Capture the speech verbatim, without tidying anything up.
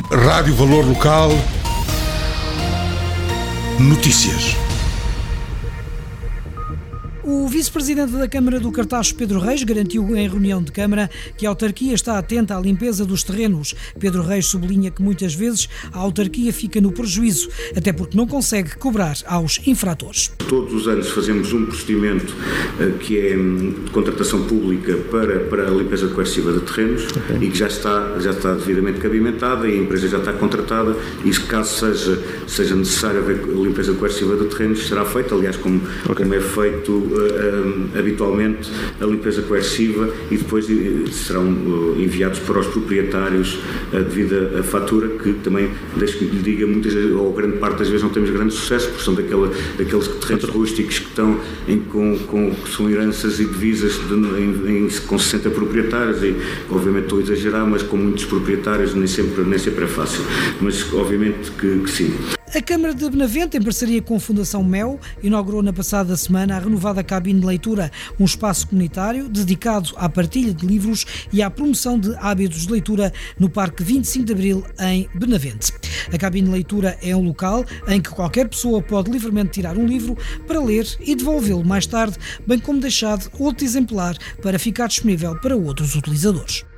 Rádio Valor Local. Notícias. O vice-presidente da Câmara do Cartaxo, Pedro Reis, garantiu em reunião de Câmara que a autarquia está atenta à limpeza dos terrenos. Pedro Reis sublinha que muitas vezes a autarquia fica no prejuízo, até porque não consegue cobrar aos infratores. Todos os anos fazemos um procedimento uh, que é um, de contratação pública para, para a limpeza coerciva de terrenos, okay. E que já está, já está devidamente cabimentada e a empresa já está contratada e caso seja, seja necessário haver limpeza coerciva de terrenos será feita, aliás como, okay. como é feito Uh, habitualmente a limpeza coerciva e depois uh, serão uh, enviados para os proprietários uh, devido à fatura, que também, deixe que lhe diga, muitas ou grande parte das vezes não temos grande sucesso, porque são daquela, daqueles terrenos rústicos que estão em, com, com, que são heranças e divisas de, em, em, com sessenta proprietários e obviamente estou a exagerar, mas com muitos proprietários nem sempre, nem sempre é fácil, mas obviamente que, que sim. A Câmara de Benavente, em parceria com a Fundação Mel, inaugurou na passada semana a renovada cabine de leitura, um espaço comunitário dedicado à partilha de livros e à promoção de hábitos de leitura no Parque vinte e cinco de Abril, em Benavente. A cabine de leitura é um local em que qualquer pessoa pode livremente tirar um livro para ler e devolvê-lo mais tarde, bem como deixar outro exemplar para ficar disponível para outros utilizadores.